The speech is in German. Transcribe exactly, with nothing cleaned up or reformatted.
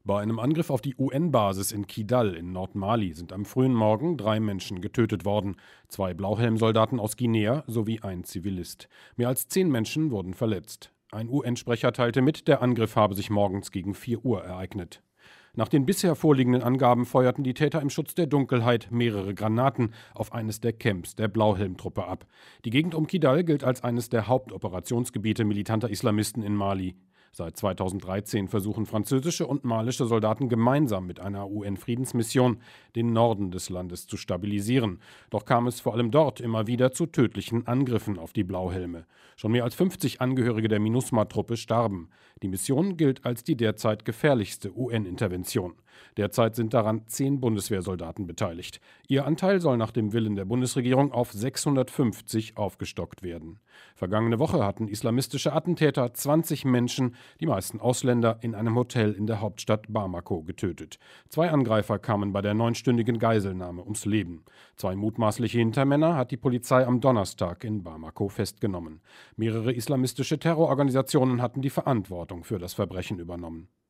Bei einem Angriff auf die U N-Basis in Kidal in Nordmali sind am frühen Morgen drei Menschen getötet worden. Zwei Blauhelmsoldaten aus Guinea sowie ein Zivilist. Mehr als zehn Menschen wurden verletzt. Ein U N-Sprecher teilte mit, der Angriff habe sich morgens gegen vier Uhr ereignet. Nach den bisher vorliegenden Angaben feuerten die Täter im Schutz der Dunkelheit mehrere Granaten auf eines der Camps der Blauhelmtruppe ab. Die Gegend um Kidal gilt als eines der Hauptoperationsgebiete militanter Islamisten in Mali. Seit zweitausenddreizehn versuchen französische und malische Soldaten gemeinsam mit einer U N-Friedensmission den Norden des Landes zu stabilisieren. Doch kam es vor allem dort immer wieder zu tödlichen Angriffen auf die Blauhelme. Schon mehr als fünfzig Angehörige der MINUSMA-Truppe starben. Die Mission gilt als die derzeit gefährlichste U N-Intervention. Derzeit sind daran zehn Bundeswehrsoldaten beteiligt. Ihr Anteil soll nach dem Willen der Bundesregierung auf sechshundertfünfzig aufgestockt werden. Vergangene Woche hatten islamistische Attentäter zwanzig Menschen, die meisten Ausländer, in einem Hotel in der Hauptstadt Bamako getötet. Zwei Angreifer kamen bei der neunstündigen Geiselnahme ums Leben. Zwei mutmaßliche Hintermänner hat die Polizei am Donnerstag in Bamako festgenommen. Mehrere islamistische Terrororganisationen hatten die Verantwortung für das Verbrechen übernommen.